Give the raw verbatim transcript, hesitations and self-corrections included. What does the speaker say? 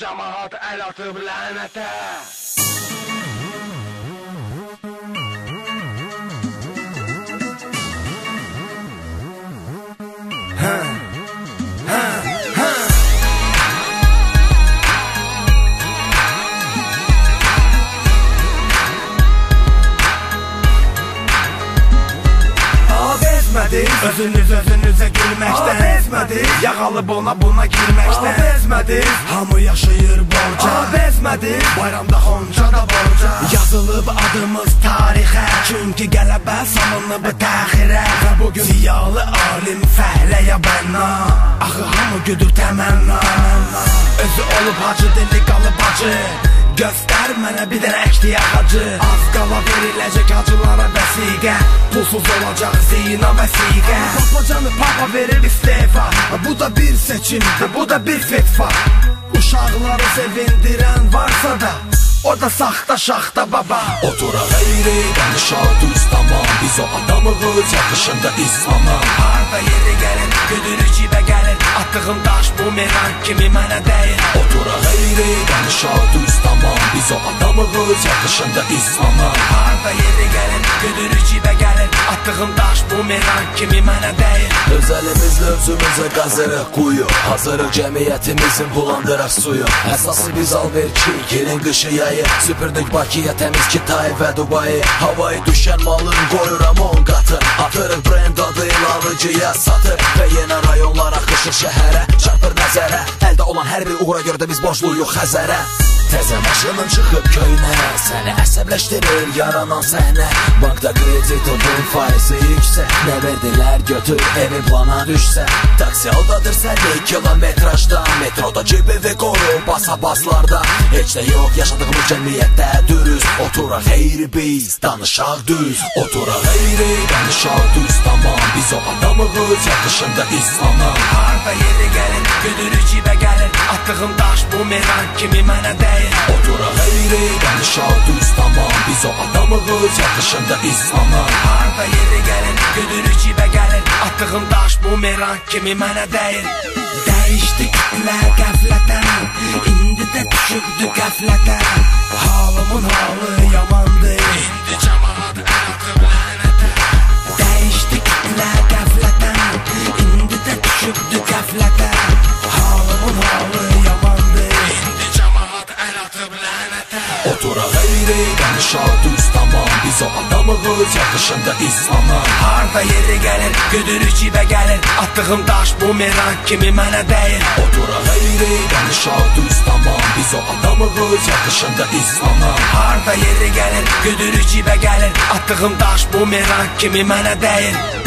cemaat el atıp lənətə. Hə, hə, hə. Bezmədiz, özünüz özünüzə gülməkdən. Bezmədiz, yağalıb ona buna girməkdən. Bezmədiz, hamı yaşayır borca. Bezmədiz, bayramda xonca da borca. Yazılıb adımız tarixə, çünki qələbə salınıb təxirə. Və bugün ziyalı alim fəhləyə bənna, axı hamı güdür təmənna. Özü olub hacı, dili qalıb hacı, göstər mənə bir dənə əkdi ağacı. Az qala veriləcək acılara vəsiqə, pulsuz olacaq zina vəsiqə. Papacanı papa verir istefa, bu da bir seçimdir, bu da bir fetva. Uşaqları sevindirən varsa da, o da saxta şaxta baba. Otura qeyri, danışaq düz tamam, biz o adamığız, yaxışında İslam'a. Harda yeri gəlin, güdürü cibə gəlin, attığım daş bu meran kimi mənə deyil. Otura qeyri, danışaq düz tamam, biz o adamığız, yaxışında İslam'a. Harda yeri gəlin, güdürü cibə gəlin, attığım daş bu meran kimi mənə deyil. Öz əlimizlə özümüzə qazırıq quyu, hazırıq cəmiyyətimizin bulandıraq suyu. Əsası biz alverçi, gelin qışı yayı, süpürdük Bakıya təmiz Kitay və Dubayı. Havayı düşən malın qoyuram on qatı, atırıq brend adıyla alıcıya satır. Və yenə rayonlar axışır şəhərə, çarpır nəzərə, əldə olan hər bir uğura görə də biz borcluyuq Xəzərə. Təzə maşının çıxıb köynə, səni əsəbləşdirir yaranan səhnə. Bankda kreditinin faizi yüksək, nə verdilər götür evi plana düşsə. Taksi aldadır səni kilometrajdan, metroda cibivi qoru basa baslarda. Heç də yox yaşadığımız cəmiyyətdə dürüst, oturaq xeyri biz, danışaq düz. Oturaq xeyri, danışaq düz tamam, biz o adamığız, yaxışında İslam'a. Harda yeri gəlin, güdürü cibə gəlin, attığım daş bu meran kimi mənə deyil. Oturaq xeyri, danışaq düz tamam, biz o adamığız, yaxışında İslam'a. Harda yeri gəlin, güdürü cibə gəlin, attığım daş bu meran kimi mənə deyil. Dəyişdi kitlə qəflətən, indi də düşübdü qəflətə. Halımın halı yamandır, indi cemaat el atıp lənətə. Dəyişdi kitlə qəflətən, indi də düşübdü qəflətə. Halımın halı yamandır, indi cemaat el atıp lənətə. Oturaq xeyri, danışaq düz tamam, biz o adamığız, yaxışında İslam'a. Harda yeri gəlin, güdürü cibə gəlin, attığım daş bu meran kimi mənə deyil. Oturaq xeyri, danışaq düz tamam, biz o adamığız, yaxışında İslam'a. Harda yeri gəlin, güdürü cibə gəlin, attığım daş bu meran kimi mənə deyil.